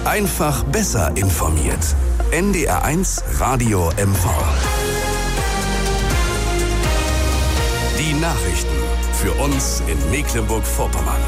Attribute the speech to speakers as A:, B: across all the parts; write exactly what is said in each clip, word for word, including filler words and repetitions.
A: Einfach besser informiert. N D R eins Radio M V. Die Nachrichten für uns in Mecklenburg-Vorpommern.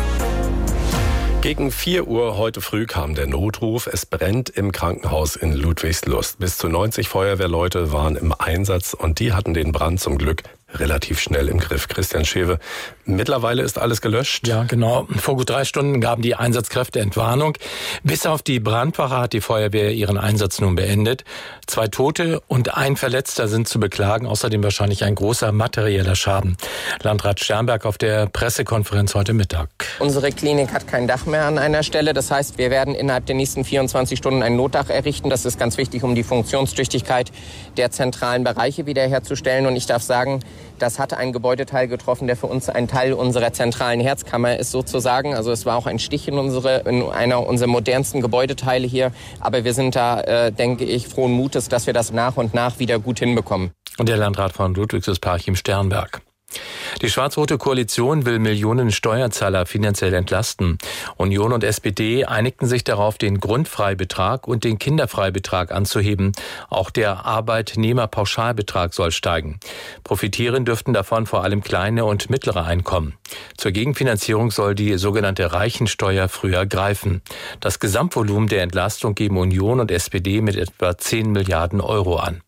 B: Gegen vier Uhr heute früh kam der Notruf. Es brennt im Krankenhaus in Ludwigslust. Bis zu neunzig Feuerwehrleute waren im Einsatz und die hatten den Brand zum Glück relativ schnell im Griff. Christian Schewe, mittlerweile ist alles gelöscht?
C: Ja, genau. Vor gut drei Stunden gaben die Einsatzkräfte Entwarnung. Bis auf die Brandwache hat die Feuerwehr ihren Einsatz nun beendet. Zwei Tote und ein Verletzter sind zu beklagen. Außerdem wahrscheinlich ein großer materieller Schaden. Landrat Sternberg auf der Pressekonferenz heute Mittag.
D: Unsere Klinik hat kein Dach mehr an einer Stelle. Das heißt, wir werden innerhalb der nächsten vierundzwanzig Stunden ein Notdach errichten. Das ist ganz wichtig, um die Funktionstüchtigkeit der zentralen Bereiche wiederherzustellen. Und ich darf sagen, das hatte einen Gebäudeteil getroffen, der für uns ein Teil unserer zentralen Herzkammer ist sozusagen. Also es war auch ein Stich in, unsere, in einer unserer modernsten Gebäudeteile hier. Aber wir sind da, äh, denke ich, frohen Mutes, dass wir das nach und nach wieder gut hinbekommen.
C: Und der Landrat von Ludwigslust Parchim Sternberg. Die schwarz-rote Koalition will Millionen Steuerzahler finanziell entlasten. Union und S P D einigten sich darauf, den Grundfreibetrag und den Kinderfreibetrag anzuheben. Auch der Arbeitnehmerpauschalbetrag soll steigen. Profitieren dürften davon vor allem kleine und mittlere Einkommen. Zur Gegenfinanzierung soll die sogenannte Reichensteuer früher greifen. Das Gesamtvolumen der Entlastung geben Union und S P D mit etwa zehn Milliarden Euro an.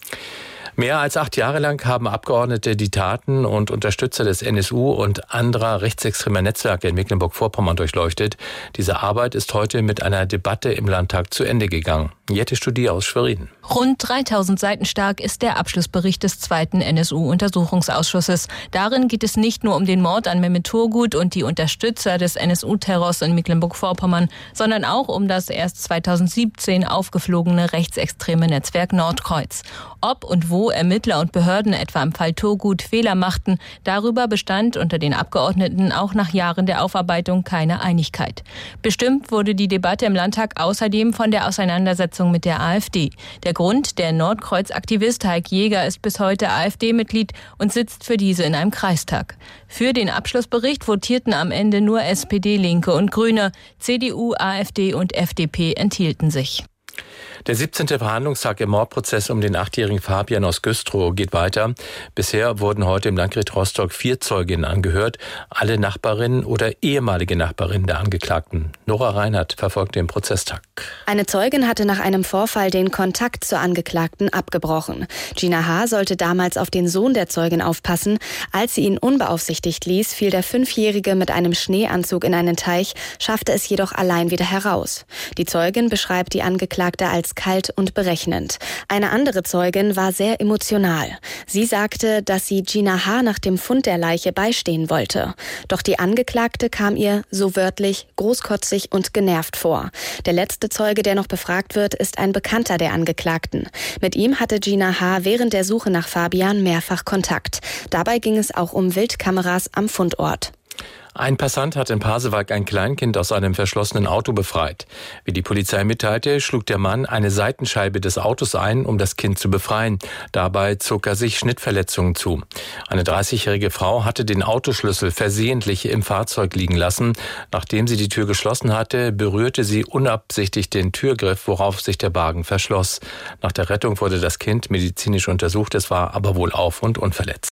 C: Mehr als acht Jahre lang haben Abgeordnete die Taten und Unterstützer des N S U und anderer rechtsextremer Netzwerke in Mecklenburg-Vorpommern durchleuchtet. Diese Arbeit ist heute mit einer Debatte im Landtag zu Ende gegangen. Jette Studie aus Schwerin.
E: Rund dreitausend Seiten stark ist der Abschlussbericht des zweiten N S U-Untersuchungsausschusses. Darin geht es nicht nur um den Mord an Mehmet Turgut und die Unterstützer des N S U-Terrors in Mecklenburg-Vorpommern, sondern auch um das erst zweitausendsiebzehn aufgeflogene rechtsextreme Netzwerk Nordkreuz. Ob und wo Ermittler und Behörden etwa im Fall Turgut Fehler machten, darüber bestand unter den Abgeordneten auch nach Jahren der Aufarbeitung keine Einigkeit. Bestimmt wurde die Debatte im Landtag außerdem von der Auseinandersetzung mit der AfD. Der Grund, der Nordkreuz-Aktivist Heik Jäger ist bis heute AfD-Mitglied und sitzt für diese in einem Kreistag. Für den Abschlussbericht votierten am Ende nur S P D, Linke und Grüne. C D U, AfD und F D P enthielten sich.
C: Der siebzehnte Verhandlungstag im Mordprozess um den achtjährigen Fabian aus Güstrow geht weiter. Bisher wurden heute im Landgericht Rostock vier Zeuginnen angehört, alle Nachbarinnen oder ehemalige Nachbarinnen der Angeklagten. Nora Reinhardt verfolgt den Prozesstag.
F: Eine Zeugin hatte nach einem Vorfall den Kontakt zur Angeklagten abgebrochen. Gina H. sollte damals auf den Sohn der Zeugin aufpassen. Als sie ihn unbeaufsichtigt ließ, fiel der Fünfjährige mit einem Schneeanzug in einen Teich, schaffte es jedoch allein wieder heraus. Die Zeugin beschreibt die Angeklagte als kalt und berechnend. Eine andere Zeugin war sehr emotional. Sie sagte, dass sie Gina H. nach dem Fund der Leiche beistehen wollte. Doch die Angeklagte kam ihr, so wörtlich, großkotzig und genervt vor. Der letzte Zeuge, der noch befragt wird, ist ein Bekannter der Angeklagten. Mit ihm hatte Gina H. während der Suche nach Fabian mehrfach Kontakt. Dabei ging es auch um Wildkameras am Fundort.
C: Ein Passant hat in Pasewalk ein Kleinkind aus einem verschlossenen Auto befreit. Wie die Polizei mitteilte, schlug der Mann eine Seitenscheibe des Autos ein, um das Kind zu befreien. Dabei zog er sich Schnittverletzungen zu. Eine dreißigjährige Frau hatte den Autoschlüssel versehentlich im Fahrzeug liegen lassen. Nachdem sie die Tür geschlossen hatte, berührte sie unabsichtlich den Türgriff, worauf sich der Wagen verschloss. Nach der Rettung wurde das Kind medizinisch untersucht, es war aber wohl auf- und unverletzt.